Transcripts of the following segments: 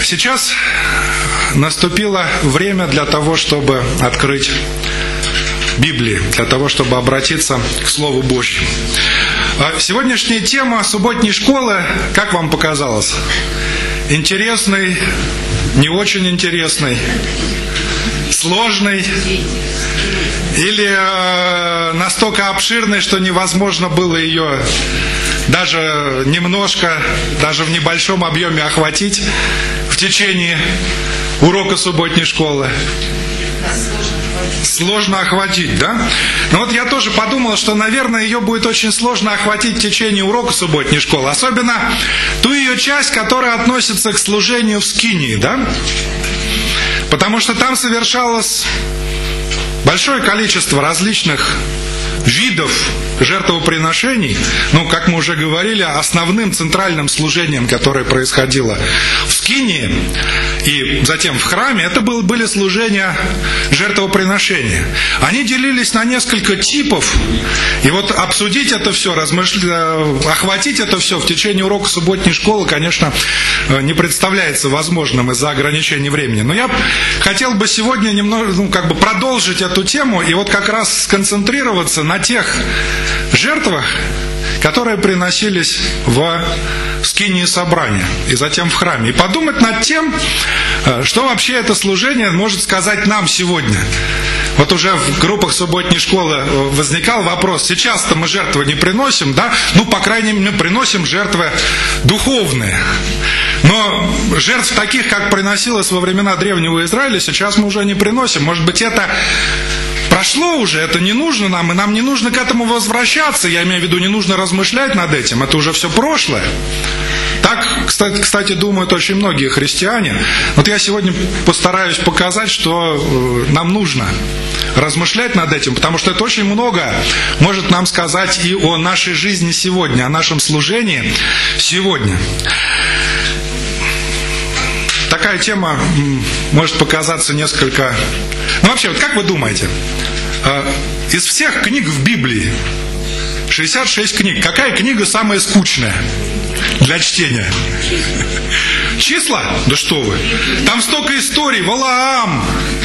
Сейчас наступило время для того, чтобы открыть Библию, для того, чтобы обратиться к Слову Божьему. Сегодняшняя тема субботней школы, как вам показалось? Интересный, не очень интересный, сложный или настолько обширный, что невозможно было ее даже немножко, даже в небольшом объеме охватить в течение урока субботней школы? Сложно охватить, да? Но вот я тоже подумал, что, наверное, ее будет очень сложно охватить в течение урока субботней школы. Особенно ту ее часть, которая относится к служению в скинии, да? Потому что там совершалось большое количество различных видов жертвоприношений. Ну, как мы уже говорили, основным центральным служением, которое происходило в скинии и затем в храме, это были служения жертвоприношения. Они делились на несколько типов. И вот обсудить это все, охватить это все в течение урока субботней школы, конечно, не представляется возможным из-за ограничений времени. Но я хотел бы сегодня немного, продолжить эту тему и вот как раз сконцентрироваться на тех жертвах, которые приносились в скинии собрания и затем в храме. И подумать над тем, что вообще это служение может сказать нам сегодня. Вот уже в группах субботней школы возникал вопрос: сейчас-то мы жертвы не приносим, да? Ну, по крайней мере, мы приносим жертвы духовные. Но жертв таких, как приносилось во времена Древнего Израиля, сейчас мы уже не приносим. Может быть, это прошло уже, это не нужно нам, и нам не нужно к этому возвращаться. Я имею в виду, не нужно размышлять над этим, это уже все прошлое. Так, кстати, думают очень многие христиане. Вот я сегодня постараюсь показать, что нам нужно размышлять над этим, потому что это очень много может нам сказать и о нашей жизни сегодня, о нашем служении сегодня. Такая тема может показаться несколько... Ну, вообще, вот как вы думаете, из всех книг в Библии, 66 книг, какая книга самая скучная для чтения? Числа? Да что вы! Там столько историй, Валаам,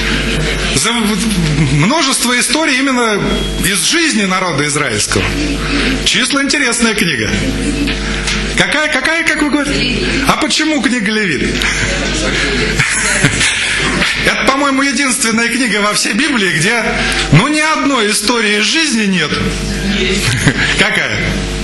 множество историй именно из жизни народа израильского. Числа — интересная книга. Какая, как вы говорите? А почему книга Левит? Это, по-моему, единственная книга во всей Библии, где, ни одной истории из жизни нет. Какая?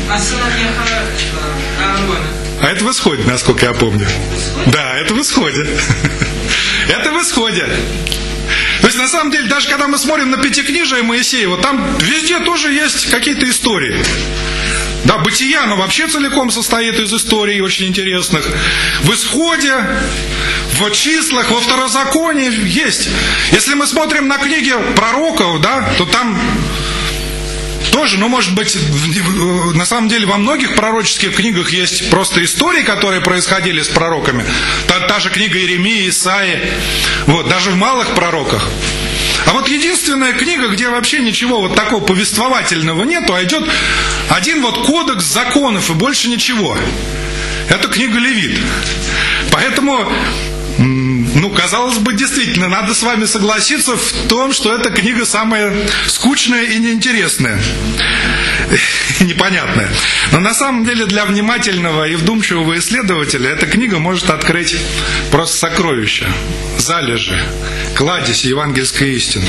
А это в Исходе, насколько я помню. Да, это в Исходе. Это в Исходе. То есть, на самом деле, даже когда мы смотрим на Пятикнижие Моисеева, там везде тоже есть какие-то истории. Да, Бытие, оно вообще целиком состоит из историй очень интересных. В Исходе, в Числах, во Второзаконии есть. Если мы смотрим на книги пророков, да, то там тоже, может быть, на самом деле во многих пророческих книгах есть просто истории, которые происходили с пророками. Та же книга Иеремии, Исаии, даже в малых пророках. А вот единственная книга, где вообще ничего вот такого повествовательного нету, а идет один кодекс законов и больше ничего. Это книга Левит. Поэтому, казалось бы, действительно, надо с вами согласиться в том, что эта книга самая скучная и неинтересная, и непонятная. Но на самом деле для внимательного и вдумчивого исследователя эта книга может открыть просто сокровища, залежи, кладезь евангельской истины.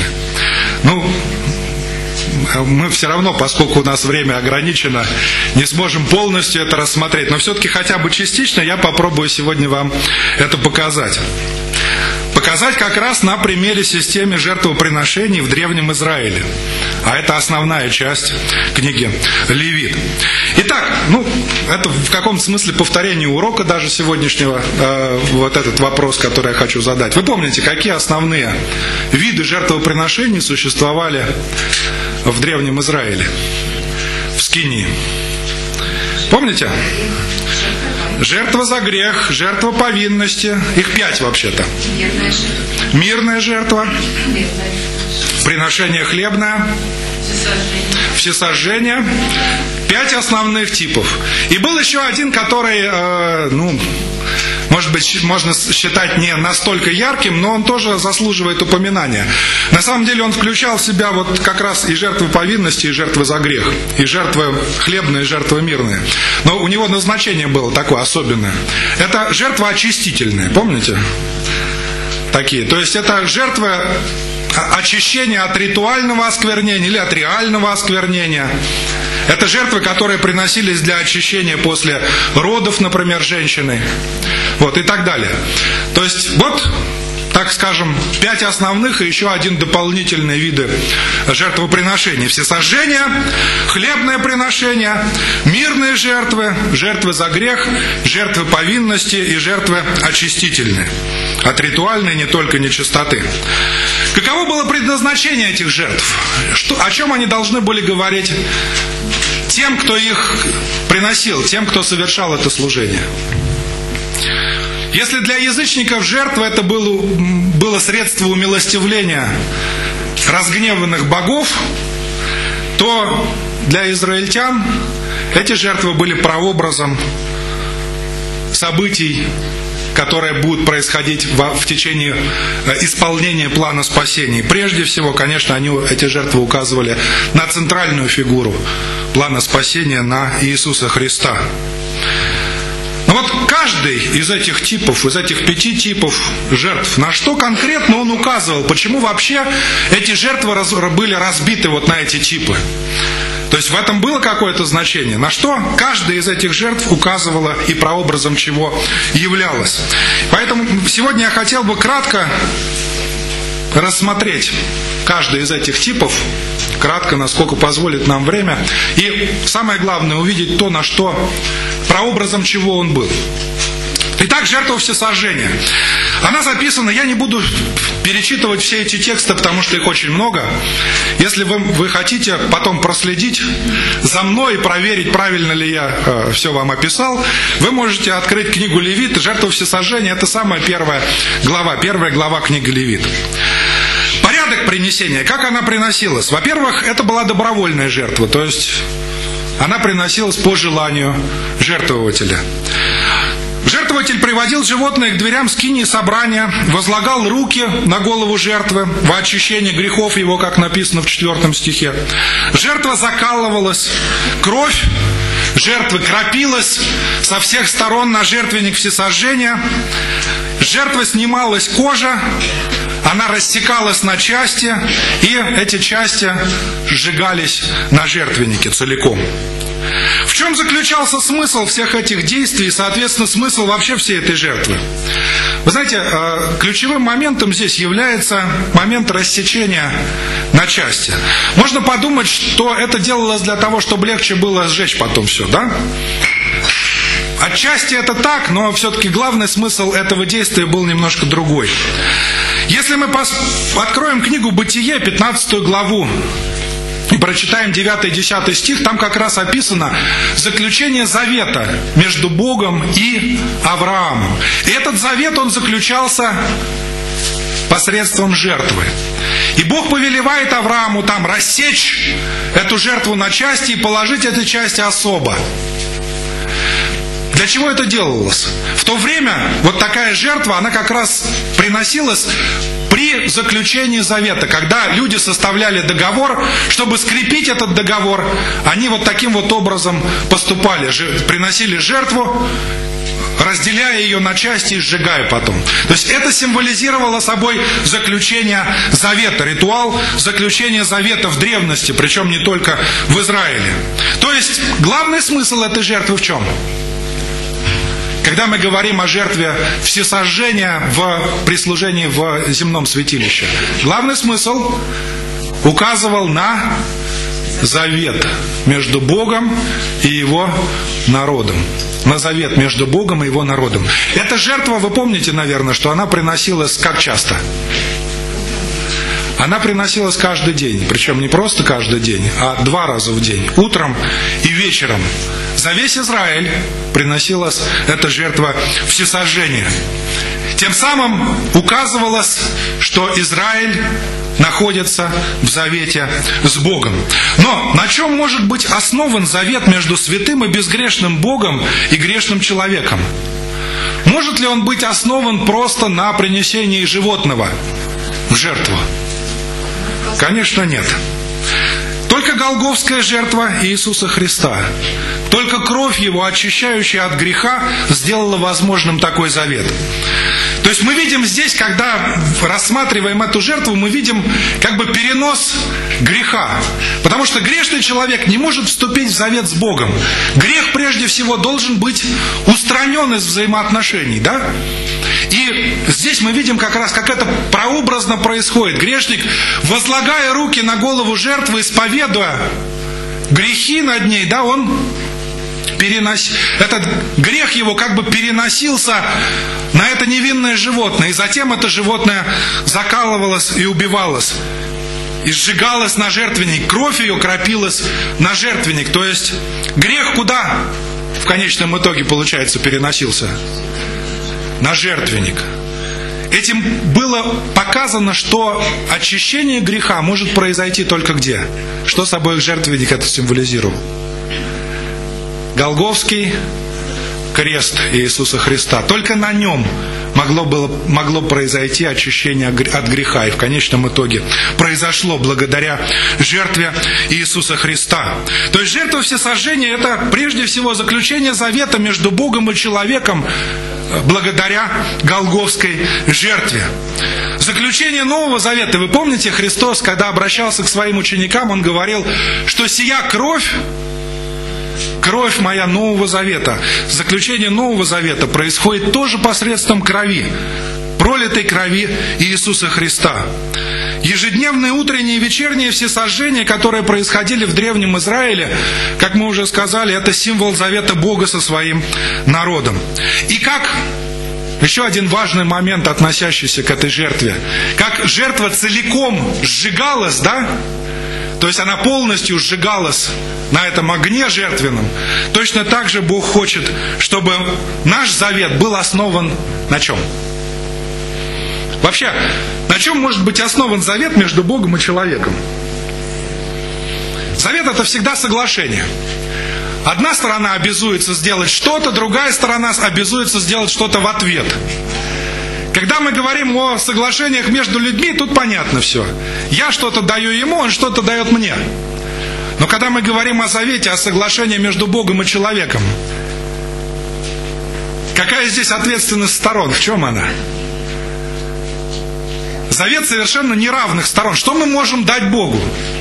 Мы все равно, поскольку у нас время ограничено, не сможем полностью это рассмотреть. Но все-таки хотя бы частично я попробую сегодня вам это показать. Показать как раз на примере системы жертвоприношений в Древнем Израиле. А это основная часть книги Левит. Итак, это в каком-то смысле повторение урока даже сегодняшнего, вот этот вопрос, который я хочу задать. Вы помните, какие основные виды жертвоприношений существовали в Древнем Израиле? В скинии. Помните? Жертва за грех, жертва повинности. Их 5 вообще-то. Мирная жертва. Приношение хлебное. Всесожжение. 5 основных типов. И был еще один, который, может быть, можно считать не настолько ярким, но он тоже заслуживает упоминания. На самом деле он включал в себя вот как раз и жертвы повинности, и жертвы за грех, и жертвы хлебные, и жертвы мирные. Но у него назначение было такое особенное. Это жертвы очистительные, помните? Такие. То есть это жертвы очищения от ритуального осквернения или от реального осквернения. Это жертвы, которые приносились для очищения после родов, например, женщины. Вот, и так далее. То есть, вот, так скажем, 5 основных и еще один дополнительный виды жертвоприношений. Всесожжение, хлебное приношение, мирные жертвы, жертвы за грех, жертвы повинности и жертвы очистительные. От ритуальной не только нечистоты. Каково было предназначение этих жертв? О чем они должны были говорить тем, кто их приносил, тем, кто совершал это служение? Если для язычников жертва это было средство умилостивления разгневанных богов, то для израильтян эти жертвы были прообразом событий, которые будут происходить в течение исполнения плана спасения. Прежде всего, конечно, эти жертвы указывали на центральную фигуру плана спасения, на Иисуса Христа. Но вот каждый из этих типов, из этих 5 типов жертв, на что конкретно он указывал? Почему вообще эти жертвы были разбиты вот на эти типы? То есть в этом было какое-то значение? На что каждая из этих жертв указывала и прообразом чего являлась? Поэтому сегодня я хотел бы кратко рассмотреть каждый из этих типов, кратко, насколько позволит нам время, и самое главное, увидеть то, на что, прообразом чего он был. Итак, жертва всесожжения. Она записана, я не буду перечитывать все эти тексты, потому что их очень много. Если вы хотите потом проследить за мной и проверить, правильно ли я все вам описал, вы можете открыть книгу Левит. Жертва всесожжения – это самая первая глава книги Левит. Порядок принесения, как она приносилась? Во-первых, это была добровольная жертва, то есть она приносилась по желанию жертвователя. Жертвователь приводил животное к дверям скинии собрания, возлагал руки на голову жертвы во очищение грехов его, как написано в 4 стихе. Жертва закалывалась, кровь жертвы кропилась со всех сторон на жертвенник всесожжения. С жертвы снималась кожа, она рассекалась на части, и эти части сжигались на жертвеннике целиком. В чем заключался смысл всех этих действий и, соответственно, смысл вообще всей этой жертвы? Вы знаете, ключевым моментом здесь является момент рассечения на части. Можно подумать, что это делалось для того, чтобы легче было сжечь потом все, да? Отчасти это так, но все-таки главный смысл этого действия был немножко другой. Если мы откроем книгу «Бытие», 15 главу, и прочитаем 9-10 стих, там как раз описано заключение завета между Богом и Авраамом. И этот завет, он заключался посредством жертвы. И Бог повелевает Аврааму там рассечь эту жертву на части и положить эти части особо. Для чего это делалось? В то время вот такая жертва, она как раз приносилась при заключении завета. Когда люди составляли договор, чтобы скрепить этот договор, они вот таким вот образом поступали. Приносили жертву, разделяя ее на части и сжигая потом. То есть это символизировало собой заключение завета, ритуал заключения завета в древности, причем не только в Израиле. То есть главный смысл этой жертвы в чем? Когда мы говорим о жертве всесожжения при служении в земном святилище, главный смысл указывал на завет между Богом и Его народом. На завет между Богом и Его народом. Эта жертва, вы помните, наверное, что она приносилась как часто? Она приносилась каждый день, причем не просто каждый день, а 2 раза в день, утром и вечером. За весь Израиль приносилась эта жертва всесожжения. Тем самым указывалось, что Израиль находится в завете с Богом. Но на чем может быть основан завет между святым и безгрешным Богом и грешным человеком? может ли он быть основан просто на принесении животного в жертву? Конечно, нет. Только голгофская жертва Иисуса Христа, только кровь Его, очищающая от греха, сделала возможным такой завет. То есть мы видим здесь, когда рассматриваем эту жертву, мы видим как бы перенос греха. Потому что грешный человек не может вступить в завет с Богом. Грех прежде всего должен быть устранен из взаимоотношений, да? И здесь мы видим как раз, как это прообразно происходит. Грешник, возлагая руки на голову жертвы, исповедуя грехи над ней, да, он этот грех его как бы переносился на это невинное животное. И затем это животное закалывалось и убивалось. И сжигалось на жертвенник. Кровь ее кропилась на жертвенник. То есть грех куда в конечном итоге, получается, переносился? На жертвенник. Этим было показано, что очищение греха может произойти только где? Что собой жертвенник это символизировал? Голгофский крест Иисуса Христа. Только на нем могло произойти очищение от греха. И в конечном итоге произошло благодаря жертве Иисуса Христа. То есть жертва всесожжения — это прежде всего заключение завета между Богом и человеком благодаря голгофской жертве. Заключение Нового Завета. Вы помните, Христос, когда обращался к своим ученикам, Он говорил, что сия кровь моя Нового Завета. Заключение Нового Завета происходит тоже посредством крови, пролитой крови Иисуса Христа. Ежедневные утренние и вечерние всесожжения, которые происходили в Древнем Израиле, как мы уже сказали, это символ завета Бога со своим народом. И как еще один важный момент, относящийся к этой жертве, как жертва целиком сжигалась, да? То есть она полностью сжигалась на этом огне жертвенном. Точно так же Бог хочет, чтобы наш завет был основан на чем? Вообще, на чем может быть основан завет между Богом и человеком? Завет — это всегда соглашение. Одна сторона обязуется сделать что-то, другая сторона обязуется сделать что-то в ответ. Когда мы говорим о соглашениях между людьми, тут понятно все. Я что-то даю ему, он что-то дает мне. Но когда мы говорим о завете, о соглашении между Богом и человеком, какая здесь ответственность сторон? В чем она? Завет совершенно неравных сторон. Что мы можем дать Богу?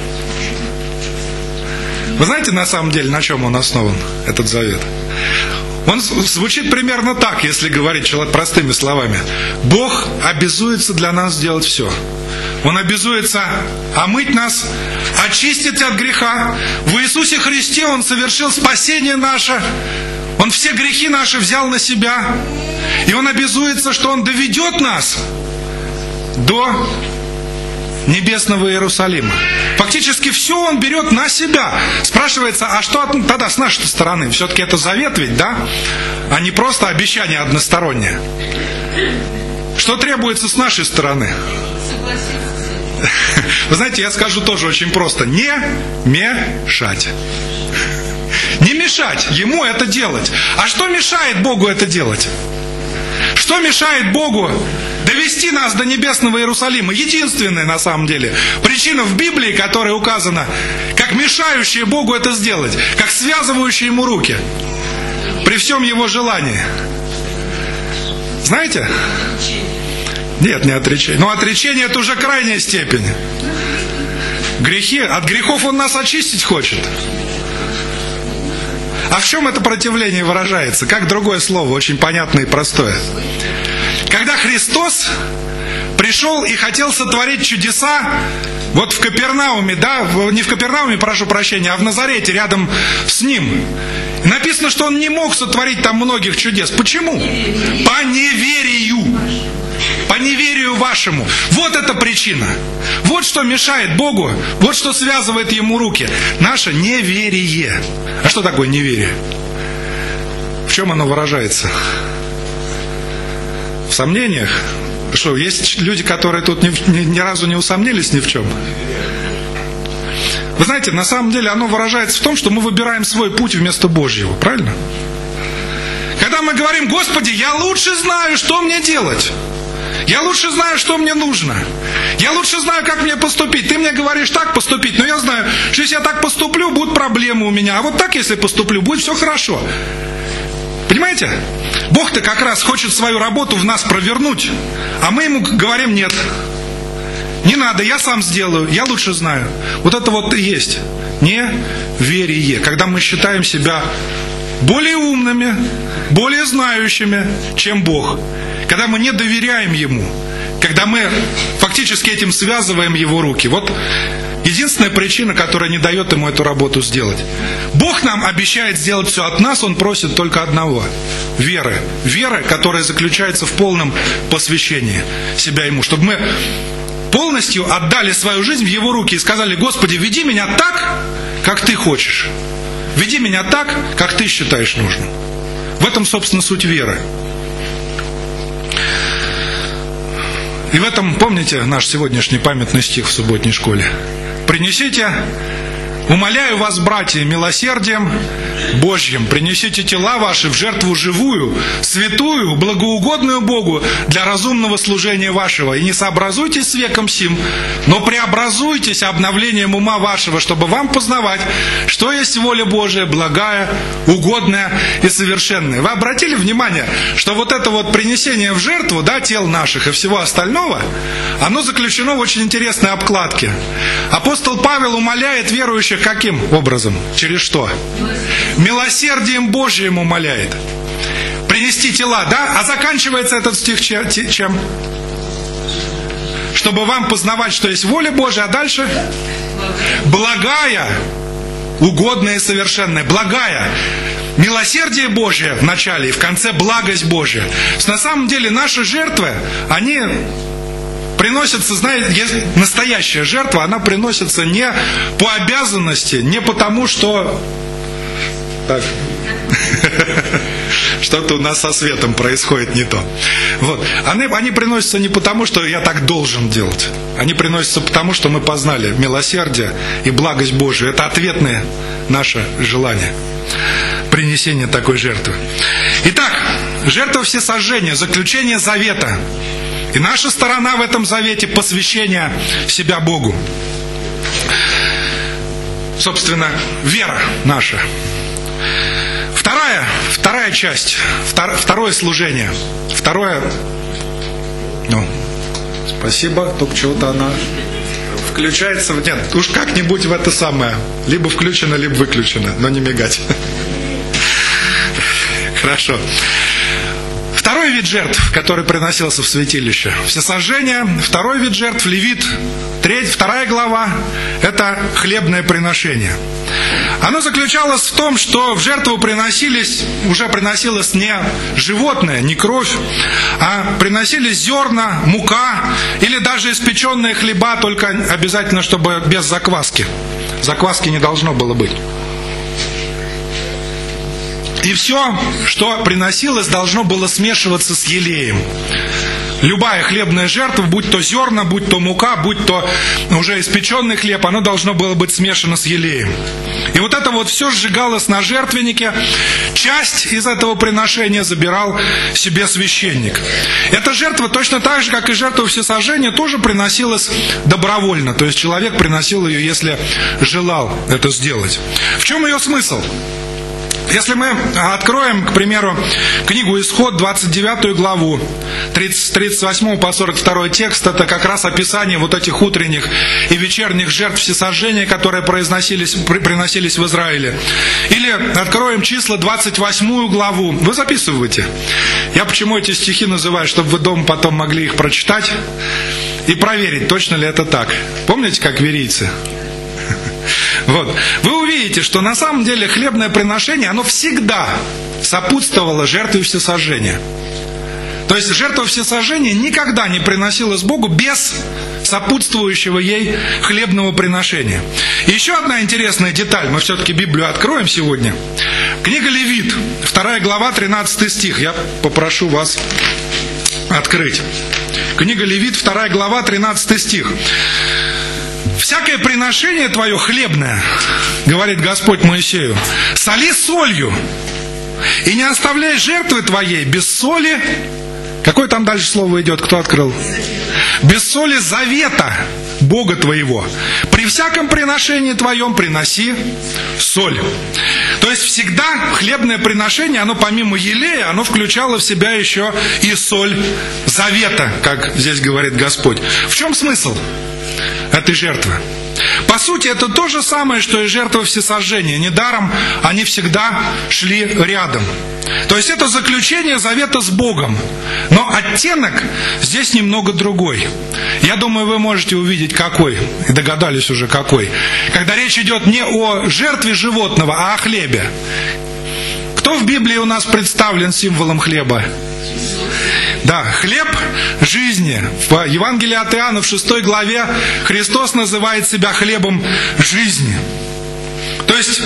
Вы знаете, на самом деле, на чем он основан, этот завет? Он звучит примерно так, если говорить простыми словами. Бог обязуется для нас сделать все. Он обязуется омыть нас, очистить от греха. В Иисусе Христе Он совершил спасение наше. Он все грехи наши взял на себя. И Он обязуется, что Он доведет нас до небесного Иерусалима. Фактически все Он берет на себя. Спрашивается, а что тогда с нашей стороны? Все-таки это завет ведь, да? А не просто обещание одностороннее. Что требуется с нашей стороны? Вы знаете, я скажу тоже очень просто. Не мешать. Не мешать Ему это делать. А что мешает Богу это делать? Что мешает Богу довести нас до небесного Иерусалима? Единственная, на самом деле, причина в Библии, которая указана, как мешающая Богу это сделать, как связывающая Ему руки, при всем Его желании. Знаете? Нет, не отречение. Но отречение — это уже крайняя степень. От грехов Он нас очистить хочет. А в чем это противление выражается? Как другое слово, очень понятное и простое. Когда Христос пришел и хотел сотворить чудеса, вот в Капернауме, да, не в Капернауме, прошу прощения, а в Назарете, рядом с Ним, написано, что Он не мог сотворить там многих чудес. Почему? По неверию. По неверию вашему. Вот эта причина. Вот что мешает Богу, вот что связывает Ему руки. Наше неверие. А что такое неверие? В чем оно выражается? В сомнениях? Что, есть люди, которые тут ни разу не усомнились ни в чем? Вы знаете, на самом деле оно выражается в том, что мы выбираем свой путь вместо Божьего. Правильно? Когда когда мы говорим: Господи, я лучше знаю, что мне делать. Я лучше знаю, что мне нужно. Я лучше знаю, как мне поступить. Ты мне говоришь так поступить, но я знаю, что если я так поступлю, будут проблемы у меня. А вот так, если поступлю, будет все хорошо. Понимаете? Бог-то как раз хочет свою работу в нас провернуть, а мы ему говорим: нет. Не надо, я сам сделаю, я лучше знаю. Вот это вот и есть неверие, когда мы считаем себя более умными, более знающими, чем Бог. Когда мы не доверяем Ему, когда мы фактически этим связываем Его руки. Вот единственная причина, которая не дает Ему эту работу сделать. Бог нам обещает сделать все от нас, Он просит только одного – веры. Веры, которая заключается в полном посвящении себя Ему, чтобы мы полностью отдали свою жизнь в Его руки и сказали: Господи, веди меня так, как Ты хочешь. Веди меня так, как Ты считаешь нужным. В этом, собственно, суть веры. И в этом, помните наш сегодняшний памятный стих в субботней школе? «Принесите, умоляю вас, братья, милосердием Божьим, принесите тела ваши в жертву живую, святую, благоугодную Богу для разумного служения вашего. И не сообразуйтесь с веком сим, но преобразуйтесь обновлением ума вашего, чтобы вам познавать, что есть воля Божия, благая, угодная и совершенная». Вы обратили внимание, что вот это вот принесение в жертву, да, тел наших и всего остального, оно заключено в очень интересной обкладке. Апостол Павел умоляет верующих каким образом? Через что? Милосердием Божьим умоляет. Принести тела, да? А заканчивается этот стих чем? Чтобы вам познавать, что есть воля Божия, а дальше? Благая, угодная и совершенная. Благая. Милосердие Божие в начале и в конце благость Божия. На самом деле наши жертвы, они приносится, знаете, настоящая жертва, она приносится не по обязанности, не потому, что так, что-то у нас со светом происходит не то. Вот. Они приносятся не потому, что я так должен делать. Они приносятся потому, что мы познали милосердие и благость Божию. Это ответное наше желание принесения такой жертвы. Итак, жертва всесожжения, заключение завета. И наша сторона в этом завете — посвящение себя Богу. Собственно, вера наша. Вторая часть, второе служение. Спасибо, только чего-то она включается. Нет, уж как-нибудь в это самое. Либо включено, либо выключено, но не мигать. Хорошо. Второй вид жертв, который приносился в святилище, всесожжение. Второй вид жертв, Левит, 2 глава, это хлебное приношение. Оно заключалось в том, что в жертву приносилось не животное, не кровь, а приносились зерна, мука или даже испеченные хлеба, только обязательно, чтобы без закваски. Закваски не должно было быть. И все, что приносилось, должно было смешиваться с елеем. Любая хлебная жертва, будь то зерна, будь то мука, будь то уже испеченный хлеб, оно должно было быть смешано с елеем. И вот это вот все сжигалось на жертвеннике. Часть из этого приношения забирал себе священник. Эта жертва точно так же, как и жертва всесожжения, тоже приносилась добровольно. То есть человек приносил ее, если желал это сделать. В чем ее смысл? Если мы откроем, к примеру, книгу «Исход», 29 главу, 38 по 42 текст, это как раз описание вот этих утренних и вечерних жертв всесожжения, которые приносились в Израиле. Или откроем числа, 28 главу. Вы записываете. Я почему эти стихи называю, чтобы вы дома потом могли их прочитать и проверить, точно ли это так. Помните, как верийцы? Вот. Вы увидите, что на самом деле хлебное приношение, оно всегда сопутствовало жертве всесожжения. То есть жертва всесожжения никогда не приносилась Богу без сопутствующего ей хлебного приношения. И еще одна интересная деталь, мы все-таки Библию откроем сегодня. Книга Левит, 2 глава, 13 стих. Я попрошу вас открыть. Книга Левит, 2 глава, 13 стих. «Всякое приношение твое хлебное, говорит Господь Моисею, соли солью, И не оставляй жертвы твоей без соли. Какое там дальше слово идет? Кто открыл? Без соли завета Бога твоего. При всяком приношении твоем приноси соль. То есть всегда хлебное приношение, оно помимо елея, оно включало в себя еще и соль завета, как здесь говорит Господь. В чем смысл этой жертвы? По сути, это то же самое, что и жертва всесожжения. Недаром они всегда шли рядом. То есть это заключение завета с Богом. Но оттенок здесь немного другой. Я думаю, вы можете увидеть какой. И догадались уже какой. Когда речь идет не о жертве животного, а о хлебе. Кто в Библии у нас представлен символом хлеба? Да, хлеб жизни. В Евангелии от Иоанна в 6 главе Христос называет себя хлебом жизни. То есть,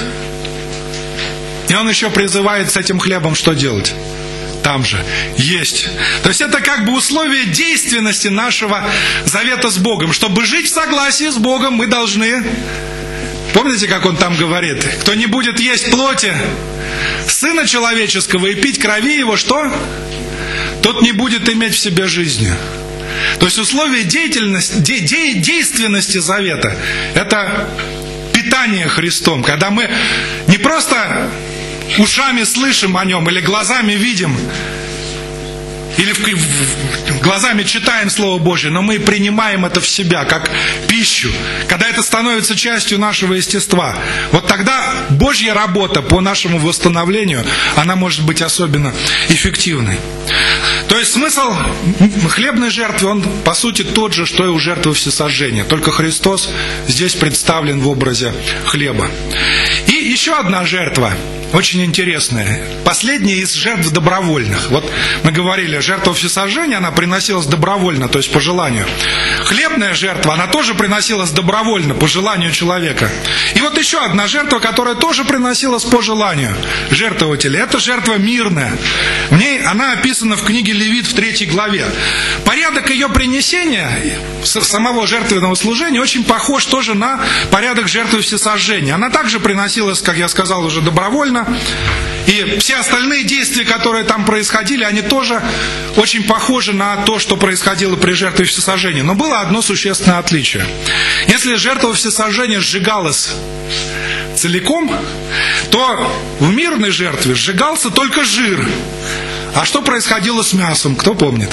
и Он еще призывает с этим хлебом что делать? Там же есть. То есть это как бы условие действенности нашего завета с Богом. Чтобы жить в согласии с Богом, мы должны... Помните, как Он там говорит? Кто не будет есть плоти Сына Человеческого и пить крови Его, что? Тот не будет иметь в себе жизни. То есть условие действенности завета – это питание Христом. Когда мы не просто ушами слышим о Нем или глазами видим, или глазами читаем Слово Божье, но мы принимаем это в себя, как пищу. Когда это становится частью нашего естества, вот тогда Божья работа по нашему восстановлению, она может быть особенно эффективной. То есть смысл хлебной жертвы, он по сути тот же, что и у жертвы всесожжения. Только Христос здесь представлен в образе хлеба. И еще одна жертва, очень интересная. Последняя из жертв добровольных. Вот мы говорили, жертва всесожжения, она приносилась добровольно, то есть по желанию. Хлебная жертва, она тоже приносилась добровольно, по желанию человека. И вот еще одна жертва, которая тоже приносилась по желанию жертвователя. Это жертва мирная. В ней она описана в книге Левит в 3 главе. Порядок ее принесения, самого жертвенного служения, очень похож тоже на порядок жертвы всесожжения. Она также приносилась, как я сказал, уже добровольно. И все остальные действия, которые там происходили, они тоже очень похожи на то, что происходило при жертве всесожжения. Но было одно существенное отличие. Если жертва всесожжения сжигалась целиком, то в мирной жертве сжигался только жир. А что происходило с мясом, кто помнит?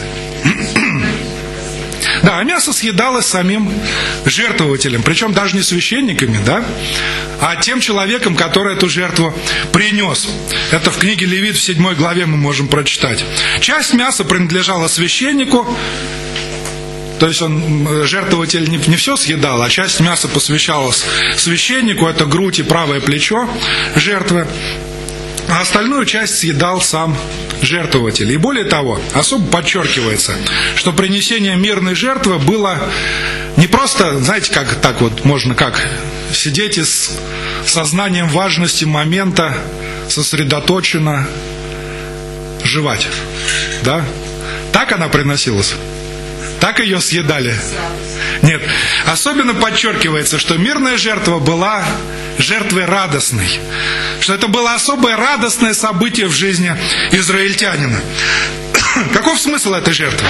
Да, мясо съедалось самим жертвователем, причем даже не священниками, да, а тем человеком, который эту жертву принес. Это в книге Левит в 7 главе мы можем прочитать. Часть мяса принадлежала священнику, то есть жертвователь не все съедал, а часть мяса посвящалась священнику, это грудь и правое плечо жертвы. А остальную часть съедал сам жертвователь. И более того, особо подчеркивается, что принесение мирной жертвы было не просто, знаете, как так вот можно как сидеть и с сознанием важности момента сосредоточенно жевать. Да? Так она приносилась? Так ее съедали? Нет. Особенно подчеркивается, что мирная жертва была жертвой радостной. Что это было особое радостное событие в жизни израильтянина. Каков смысл этой жертвы?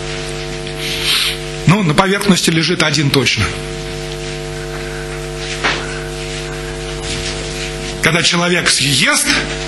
Ну, на поверхности лежит один точно. Когда человек съест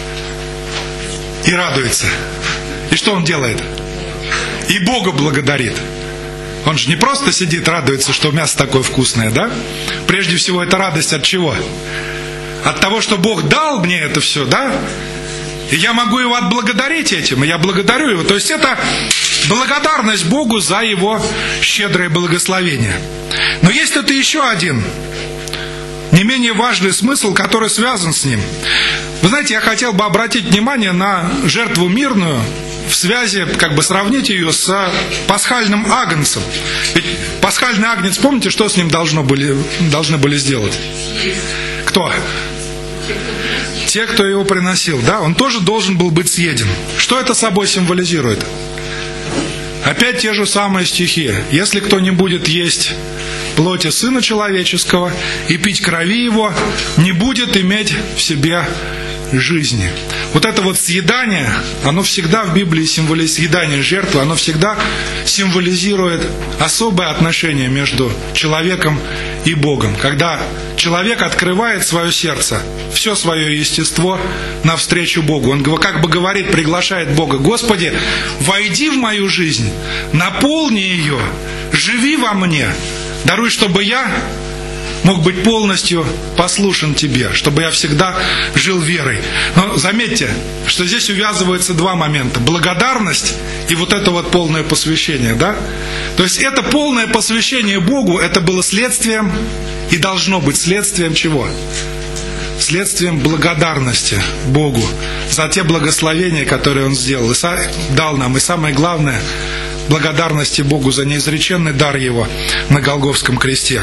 и радуется. И что он делает? И Бога благодарит. Он же не просто сидит, радуется, что мясо такое вкусное, да? Прежде всего, это радость от чего? От того, что Бог дал мне это все, да? И я могу Его отблагодарить этим, и я благодарю Его. То есть это благодарность Богу за Его щедрое благословение. Но есть это еще один, не менее важный смысл, который связан с ним. Вы знаете, я хотел бы обратить внимание на жертву мирную, в связи, как бы сравнить ее с пасхальным агнцем. Ведь пасхальный агнец, помните, что с ним должны были сделать? Кто? Те, кто его приносил, да? Он тоже должен был быть съеден. Что это собой символизирует? Опять те же самые стихи. Если кто не будет есть плоти Сына Человеческого и пить крови Его, не будет иметь в себе жизни. Вот это вот съедание, оно всегда в Библии символизирует, съедание жертвы, оно всегда символизирует особое отношение между человеком и Богом. Когда человек открывает свое сердце, все свое естество навстречу Богу. Он как бы говорит, приглашает Бога: Господи, войди в мою жизнь, наполни ее, живи во мне, даруй, чтобы я мог быть полностью послушен Тебе, чтобы я всегда жил верой. Но заметьте, что здесь увязываются два момента: благодарность и вот это вот полное посвящение, да? То есть это полное посвящение Богу, это было следствием и должно быть следствием чего? Следствием благодарности Богу за те благословения, которые Он сделал и дал нам. И самое главное, благодарности Богу за неизреченный дар Его на Голгофском кресте.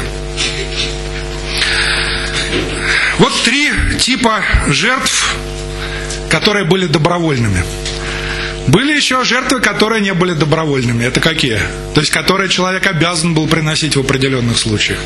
Вот три типа жертв, которые были добровольными. Были еще жертвы, которые не были добровольными. Это какие? То есть, которые человек обязан был приносить в определенных случаях.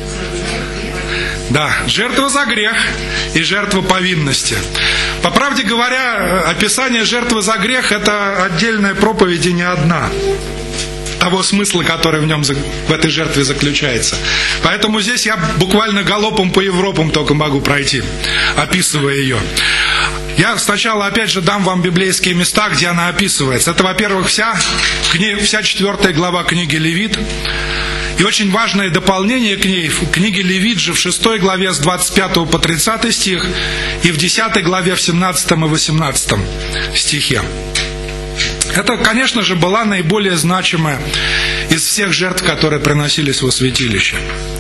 Да, жертва за грех и жертва повинности. По правде говоря, описание жертвы за грех – это отдельная проповедь и не одна. Того смысла, который в этой жертве заключается. Поэтому здесь я буквально галопом по Европам только могу пройти, описывая ее. Я сначала, опять же, дам вам библейские места, где она описывается. Это, во-первых, вся 4 глава книги Левит. И очень важное дополнение к ней в книге Левит же в 6 главе с 25 по 30 стих и в 10 главе в 17 и 18 стихе. Это, конечно же, была наиболее значимая из всех жертв, которые приносились во святилище.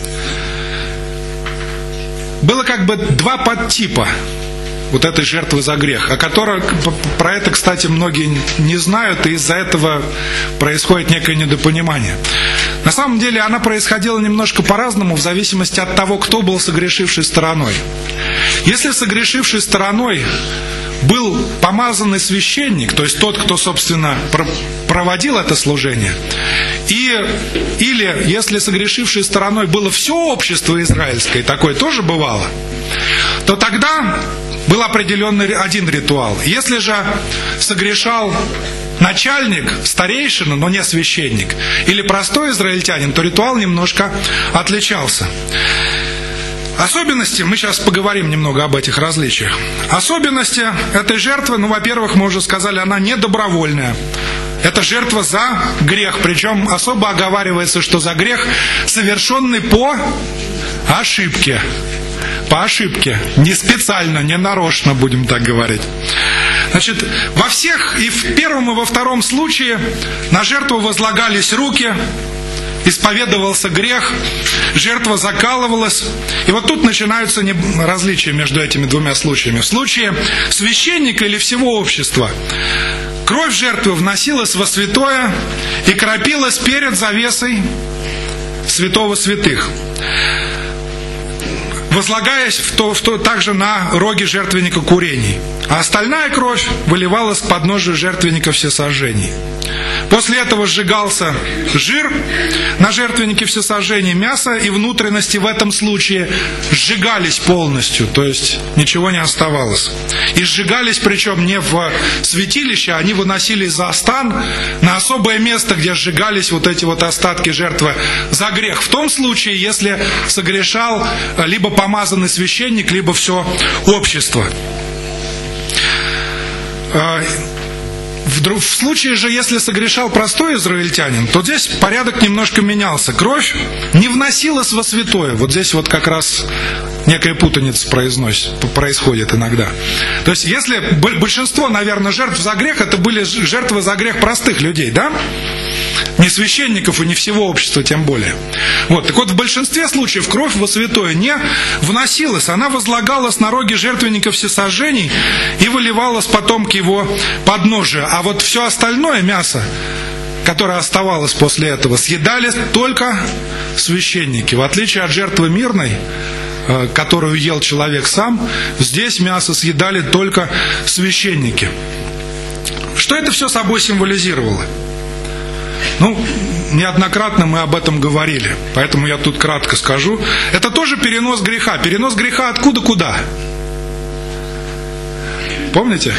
Было как бы два подтипа вот этой жертвы за грех, про это, кстати, многие не знают, и из-за этого происходит некое недопонимание. На самом деле она происходила немножко по-разному в зависимости от того, кто был согрешившей стороной. Если согрешившей стороной был помазанный священник, то есть тот, кто, собственно, проводил это служение, или если согрешившей стороной было все общество израильское, такое тоже бывало, то тогда был определенный один ритуал. Если же согрешал начальник, старейшина, но не священник, или простой израильтянин, то ритуал немножко отличался. Особенности, мы сейчас поговорим немного об этих различиях. Особенности этой жертвы, во-первых, мы уже сказали, она не добровольная. Это жертва за грех, причем особо оговаривается, что за грех, совершенный по ошибке. По ошибке, не специально, не нарочно, будем так говорить. Значит, во всех, и в первом, и во втором случае на жертву возлагались руки, исповедовался грех, жертва закалывалась. И вот тут начинаются различия между этими двумя случаями. В случае священника или всего общества кровь жертвы вносилась во святое и кропилась перед завесой святого святых, возлагаясь также на роги жертвенника курений. А остальная кровь выливалась к подножию жертвенника всесожжений. После этого сжигался жир на жертвеннике всесожжений, мясо и внутренности в этом случае сжигались полностью, то есть ничего не оставалось. И сжигались, причем не в святилище, они выносились за стан на особое место, где сжигались вот эти вот остатки жертвы за грех. В том случае, если согрешал либо помазанный священник, либо все общество. В случае же, если согрешал простой израильтянин, то здесь порядок немножко менялся. Кровь не вносилась во святое. Вот здесь вот как раз некая путаница происходит иногда. То есть, если большинство, наверное, жертв за грех, это были жертвы за грех простых людей, да? Не священников и не всего общества, тем более. Вот. Так вот, в большинстве случаев кровь во святое не вносилась. Она возлагалась на роги жертвенника всесожжений и выливалась потом к его подножию. А вот все остальное мясо, которое оставалось после этого, съедали только священники. В отличие от жертвы мирной, которую ел человек сам, здесь мясо съедали только священники. Что это все собой символизировало? Неоднократно мы об этом говорили, поэтому я тут кратко скажу. Это тоже перенос греха. Перенос греха откуда куда? Помните?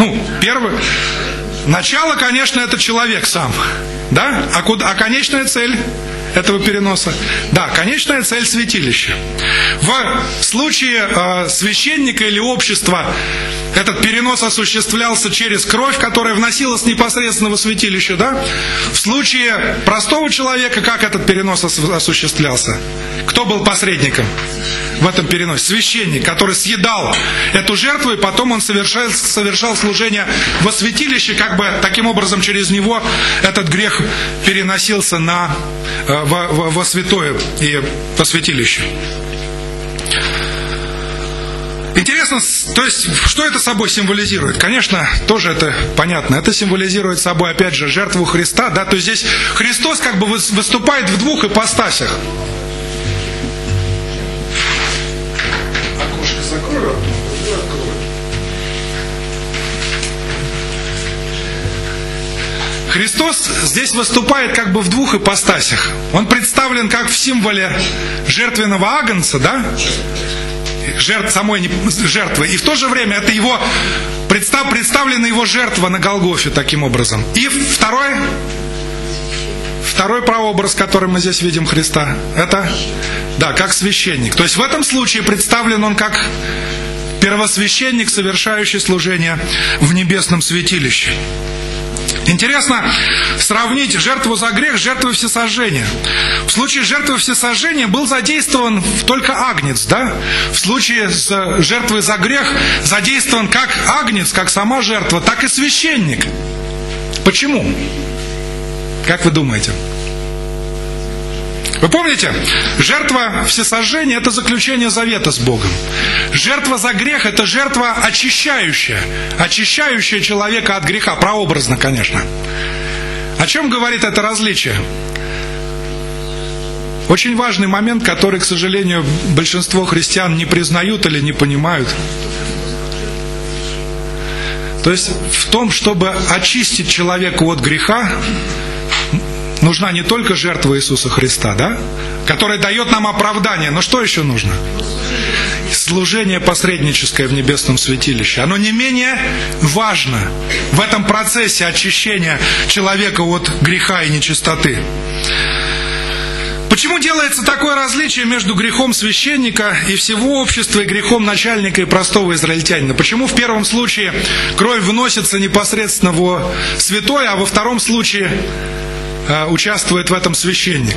Начало, конечно, это человек сам. Да? А конечная цель этого переноса? Да, конечная цель святилища. В случае священника или общества этот перенос осуществлялся через кровь, которая вносилась непосредственно во святилище. Да? В случае простого человека, как этот перенос осуществлялся? Кто был посредником в этом переносе? Священник, который съедал эту жертву, и потом он совершал служение во святилище, как бы таким образом через него этот грех переносился во святое и во святилище. Интересно, то есть, что это собой символизирует? Конечно, тоже это понятно. Это символизирует собой, опять же, жертву Христа. Да? То есть здесь Христос как бы выступает в двух ипостасях. Окошко закрою, открою. Христос здесь выступает как бы в двух ипостасях. Он представлен как в символе жертвенного агнца, да? Самой жертвы. И в то же время это его представлена его жертва на Голгофе таким образом. И второй прообраз, который мы здесь видим Христа, это, да, как священник. То есть в этом случае представлен он как первосвященник, совершающий служение в небесном святилище. Интересно сравнить жертву за грех с жертвой всесожжения. В случае жертвы всесожжения был задействован только агнец, да? В случае с жертвой за грех задействован как агнец, как сама жертва, так и священник. Почему? Как вы думаете? Вы помните, жертва всесожжения – это заключение завета с Богом. Жертва за грех – это жертва очищающая человека от греха, прообразно, конечно. О чем говорит это различие? Очень важный момент, который, к сожалению, большинство христиан не признают или не понимают. То есть в том, чтобы очистить человека от греха, нужна не только жертва Иисуса Христа, да? Которая дает нам оправдание. Но что еще нужно? Служение посредническое в небесном святилище. Оно не менее важно в этом процессе очищения человека от греха и нечистоты. Почему делается такое различие между грехом священника и всего общества и грехом начальника и простого израильтянина? Почему в первом случае кровь вносится непосредственно во святое, а во втором случае участвует в этом священник?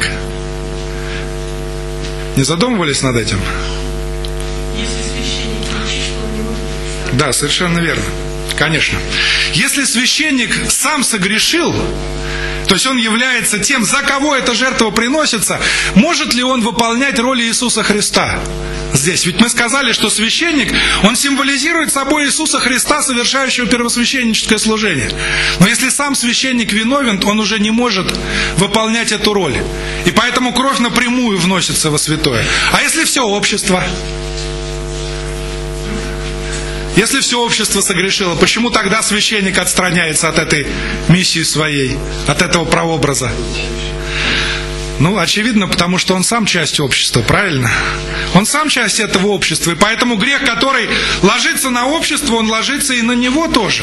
Не задумывались над этим? Если священник не учит, то он не может. Да, совершенно верно. Конечно. Если священник сам согрешил, то есть он является тем, за кого эта жертва приносится, может ли он выполнять роль Иисуса Христа здесь? Ведь мы сказали, что священник, он символизирует собой Иисуса Христа, совершающего первосвященническое служение. Но если сам священник виновен, он уже не может выполнять эту роль. И поэтому кровь напрямую вносится во святое. А если все общество? Если все общество согрешило, почему тогда священник отстраняется от этой миссии своей, от этого прообраза? Очевидно, потому что он сам часть общества, правильно? Он сам часть этого общества, и поэтому грех, который ложится на общество, он ложится и на него тоже.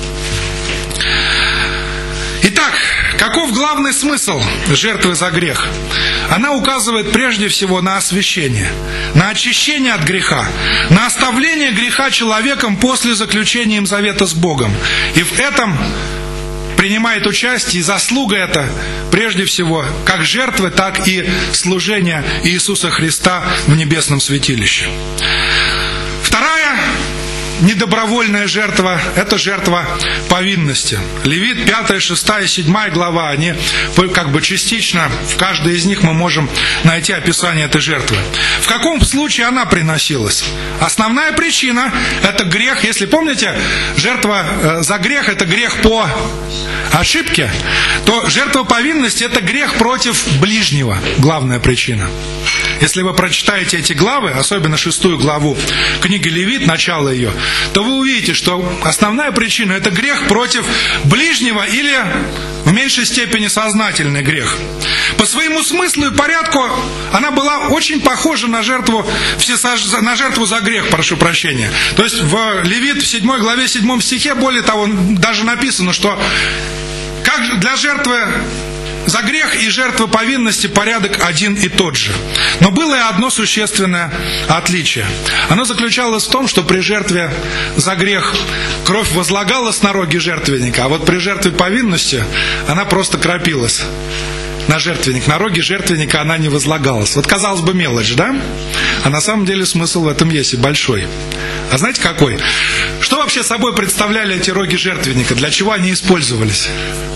Итак, каков главный смысл жертвы за грех? Она указывает прежде всего на освящение, на очищение от греха, на оставление греха человеком после заключения им завета с Богом. И в этом принимает участие, и заслуга это прежде всего как жертвы, так и служения Иисуса Христа в небесном святилище. Вторая недобровольная жертва – это жертва повинности. Левит 5, 6 и 7 глава, они как бы частично, в каждой из них мы можем найти описание этой жертвы. В каком случае она приносилась? Основная причина – это грех. Если помните, жертва за грех – это грех по ошибке, то жертва повинности – это грех против ближнего, главная причина. если вы прочитаете эти главы, особенно 6 главу книги Левит, начало ее, то вы увидите, что основная причина – это грех против ближнего или в меньшей степени сознательный грех. По своему смыслу и порядку она была очень похожа на жертву за грех, прошу прощения. То есть в Левит в 7 главе 7 стихе, более того, даже написано, что как для жертвы за грех и жертвы повинности порядок один и тот же. Но было и одно существенное отличие. Оно заключалось в том, что при жертве за грех кровь возлагалась на роги жертвенника, а вот при жертве повинности она просто кропилась на жертвенник. На роги жертвенника она не возлагалась. Вот казалось бы мелочь, да? А на самом деле смысл в этом есть и большой. А знаете какой? Что вообще собой представляли эти роги жертвенника? Для чего они использовались?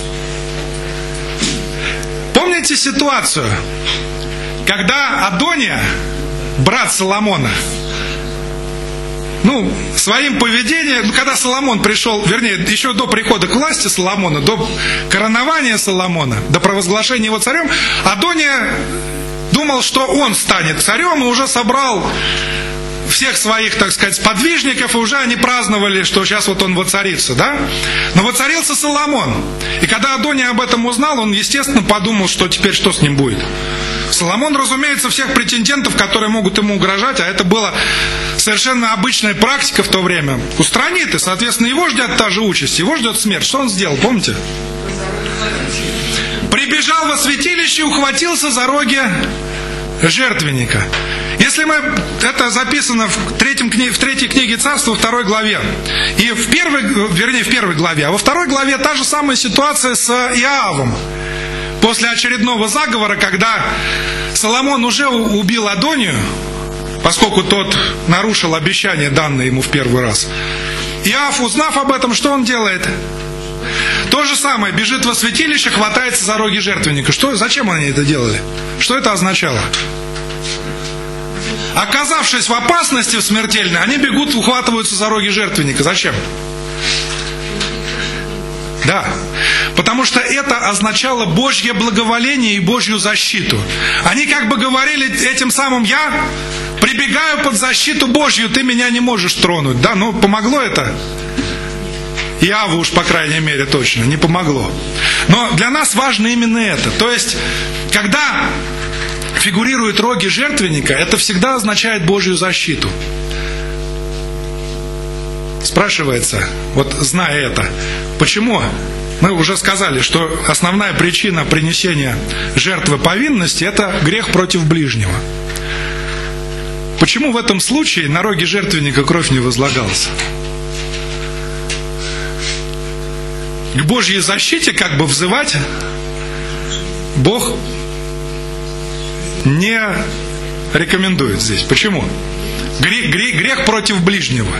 Помните ситуацию, когда Адония, брат Соломона, своим поведением, когда Соломон пришел, вернее, еще до прихода к власти Соломона, до коронования Соломона, до провозглашения его царем, Адония думал, что он станет царем, и уже собрал всех своих, так сказать, сподвижников, и уже они праздновали, что сейчас вот он воцарится, да? Но воцарился Соломон. И когда Адония об этом узнал, он, естественно, подумал, что теперь что с ним будет. Соломон, разумеется, всех претендентов, которые могут ему угрожать, а это была совершенно обычная практика в то время, устранит, и, соответственно, его ждет та же участь, его ждет смерть. Что он сделал, помните? Прибежал во святилище и ухватился за роги жертвенника. Если это записано в третьей книге Царства, 2 главе, и в первой главе, а во 2 главе та же самая ситуация с Иавом. После очередного заговора, когда Соломон уже убил Адонию, поскольку тот нарушил обещание, данное ему в первый раз, Иав, узнав об этом, что он делает? То же самое, бежит во святилище, хватается за роги жертвенника. Зачем они это делали? Что это означало? Оказавшись в опасности в смертельной, они бегут, ухватываются за роги жертвенника. Зачем? Да, потому что это означало Божье благоволение и Божью защиту. Они как бы говорили этим самым: я прибегаю под защиту Божью, ты меня не можешь тронуть. Да, помогло это? Иаву уж, по крайней мере, точно не помогло. Но для нас важно именно это. То есть, когда фигурируют роги жертвенника, это всегда означает Божью защиту. Спрашивается, вот зная это, почему? Мы уже сказали, что основная причина принесения жертвы повинности – это грех против ближнего. Почему в этом случае на роги жертвенника кровь не возлагалась? К Божьей защите как бы взывать Бог не рекомендует здесь. Почему? Грех против ближнего.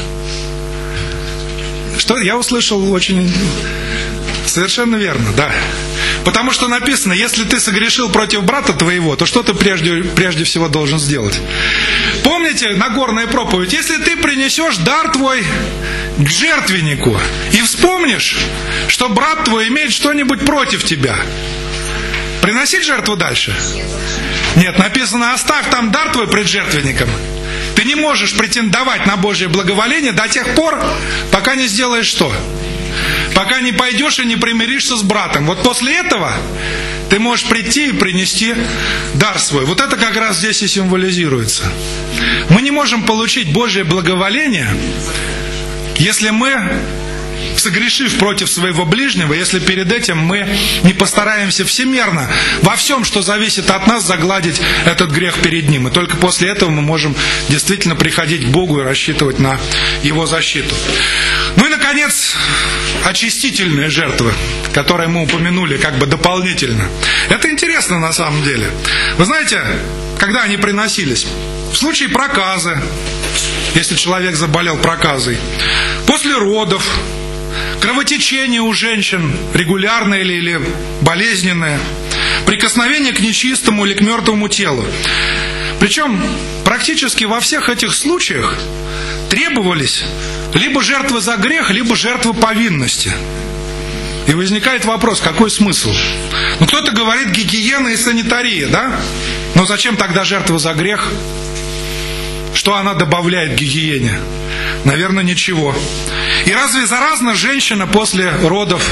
Что я услышал очень совершенно верно, да. Потому что написано: если ты согрешил против брата твоего, то что ты прежде всего должен сделать? Помните Нагорная проповедь? Если ты принесешь дар твой к жертвеннику и вспомнишь, что брат твой имеет что-нибудь против тебя, приносить жертву дальше? Нет, написано: оставь там дар твой пред жертвенником. Ты не можешь претендовать на Божье благоволение до тех пор, пока не сделаешь что? Пока не пойдешь и не примиришься с братом. Вот после этого ты можешь прийти и принести дар свой. Вот это как раз здесь и символизируется. Мы не можем получить Божье благоволение, если мы, согрешив против своего ближнего, если перед этим мы не постараемся всемерно во всем, что зависит от нас, загладить этот грех перед Ним. И только после этого мы можем действительно приходить к Богу и рассчитывать на Его защиту. Ну и, наконец, очистительные жертвы, которые мы упомянули как бы дополнительно. Это интересно на самом деле. Вы знаете, когда они приносились? В случае проказы, если человек заболел проказой, после родов, кровотечение у женщин, регулярное или болезненное, прикосновение к нечистому или к мертвому телу. Причем практически во всех этих случаях требовались либо жертвы за грех, либо жертвы повинности. И возникает вопрос, какой смысл? Кто-то говорит гигиена и санитария, да? Но зачем тогда жертва за грех? Что она добавляет к гигиене? Наверное, ничего. И разве заразна женщина после родов?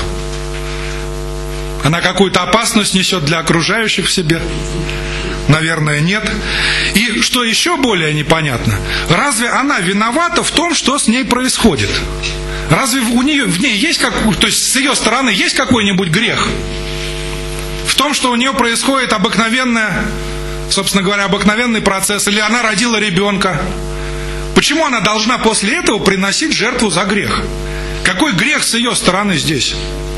Она какую-то опасность несет для окружающих в себе? Наверное, нет. И что еще более непонятно, разве она виновата в том, что с ней происходит? Разве в ней есть то есть с ее стороны есть какой-нибудь грех? В том, что у нее происходит собственно говоря, обыкновенный процесс, или она родила ребенка. Почему она должна после этого приносить жертву за грех? Какой грех с ее стороны здесь?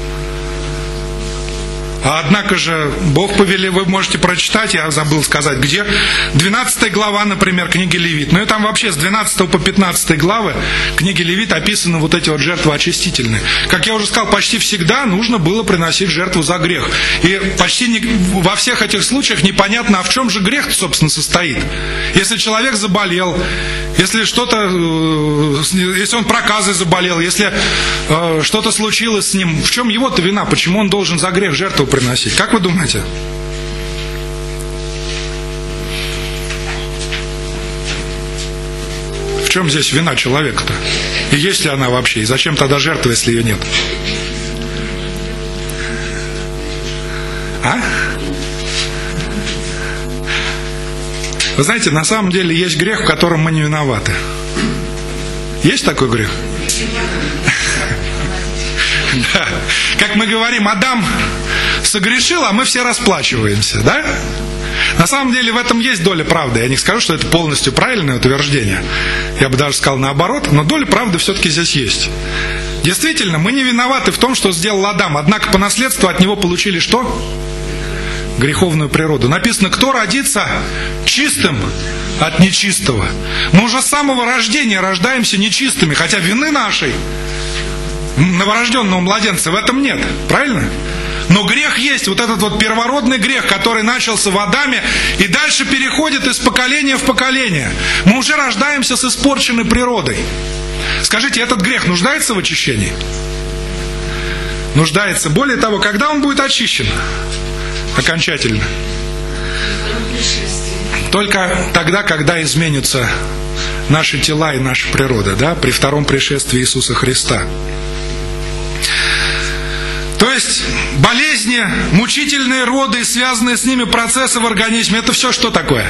А однако же Бог повелел, вы можете прочитать, я забыл сказать где, 12 глава, например, книги Левит. Ну и там вообще с 12 по 15 главы книги Левит описаны вот эти вот жертвы очистительные. Как я уже сказал, почти всегда нужно было приносить жертву за грех. И почти во всех этих случаях непонятно, а в чем же грех, собственно, состоит. Если человек заболел, если он проказой заболел, если что-то случилось с ним, в чем его-то вина? Почему он должен за грех жертву приносить? Как вы думаете? В чем здесь вина человека-то? И есть ли она вообще? И зачем тогда жертва, если ее нет? А? Вы знаете, на самом деле есть грех, в котором мы не виноваты. Есть такой грех? Да. Как мы говорим, Адам согрешил, а мы все расплачиваемся, да? На самом деле в этом есть доля правды. Я не скажу, что это полностью правильное утверждение. Я бы даже сказал наоборот, но доля правды все-таки здесь есть. Действительно, мы не виноваты в том, что сделал Адам. Однако по наследству от него получили что? Греховную природу. Написано, кто родится чистым от нечистого. Мы уже с самого рождения рождаемся нечистыми, хотя вины нашей новорожденного младенца в этом нет. Правильно? Но грех есть, вот этот вот первородный грех, который начался в Адаме и дальше переходит из поколения в поколение. Мы уже рождаемся с испорченной природой. Скажите, этот грех нуждается в очищении? Нуждается. Более того, когда он будет очищен? Окончательно. Только тогда, когда изменятся наши тела и наша природа, да, при втором пришествии Иисуса Христа. То есть болезни, мучительные роды и связанные с ними процессы в организме, это все что такое?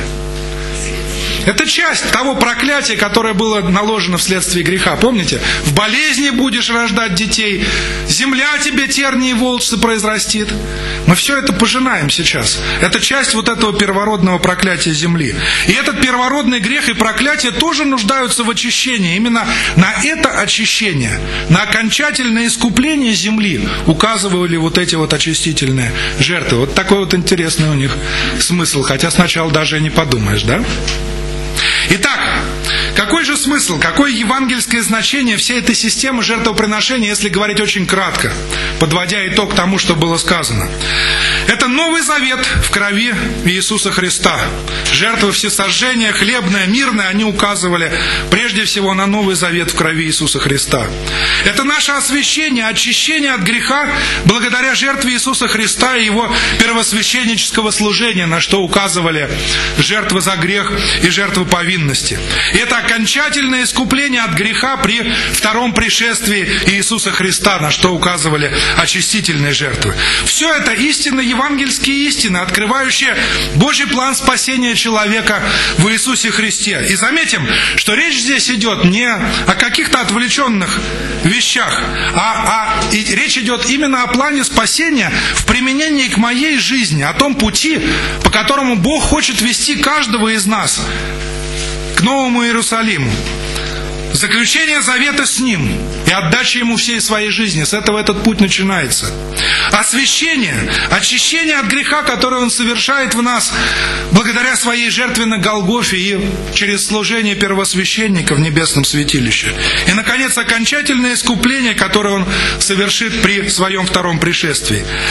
Это часть того проклятия, которое было наложено вследствие греха. Помните? В болезни будешь рождать детей, земля тебе тернии и волчцы произрастит. Мы все это пожинаем сейчас. Это часть вот этого первородного проклятия земли. И этот первородный грех и проклятие тоже нуждаются в очищении. Именно на это очищение, на окончательное искупление земли указывали вот эти вот очистительные жертвы. Вот такой вот интересный у них смысл. Хотя сначала даже и не подумаешь, да? Итак, какой же смысл, какое евангельское значение всей этой системы жертвоприношения, если говорить очень кратко, подводя итог тому, что было сказано? Это Новый Завет в крови Иисуса Христа. Жертвы всесожжения, хлебная, мирная, они указывали прежде всего на Новый Завет в крови Иисуса Христа. Это наше освящение, очищение от греха благодаря жертве Иисуса Христа и Его первосвященнического служения, на что указывали жертвы за грех и жертвы повинности. И это окончательное искупление от греха при втором пришествии Иисуса Христа, на что указывали очистительные жертвы. Все это истины, евангельские истины, открывающие Божий план спасения человека в Иисусе Христе. И заметим, что речь здесь идет не о каких-то отвлеченных вещах, и речь идет именно о плане спасения в применении к моей жизни, о том пути, по которому Бог хочет вести каждого из нас к Новому Иерусалиму. Заключение завета с Ним и отдача Ему всей своей жизни. С этого этот путь начинается. Освящение, очищение от греха, которое Он совершает в нас благодаря Своей жертве на Голгофе и через служение первосвященника в небесном святилище. И, наконец, окончательное искупление, которое Он совершит при Своем втором пришествии. Этот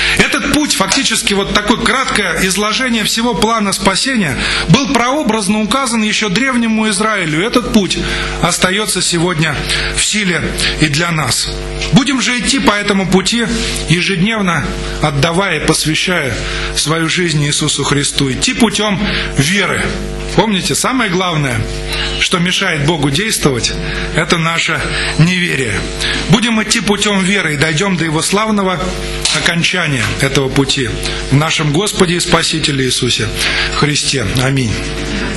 Этот путь, фактически вот такое краткое изложение всего плана спасения, был прообразно указан еще древнему Израилю. Этот путь остается сегодня в силе и для нас. Будем же идти по этому пути, ежедневно отдавая и посвящая свою жизнь Иисусу Христу. Идти путем веры. Помните, самое главное, что мешает Богу действовать, это наше неверие. Будем идти путем веры и дойдем до Его славного окончания этого пути в нашем Господе и Спасителе Иисусе Христе. Аминь.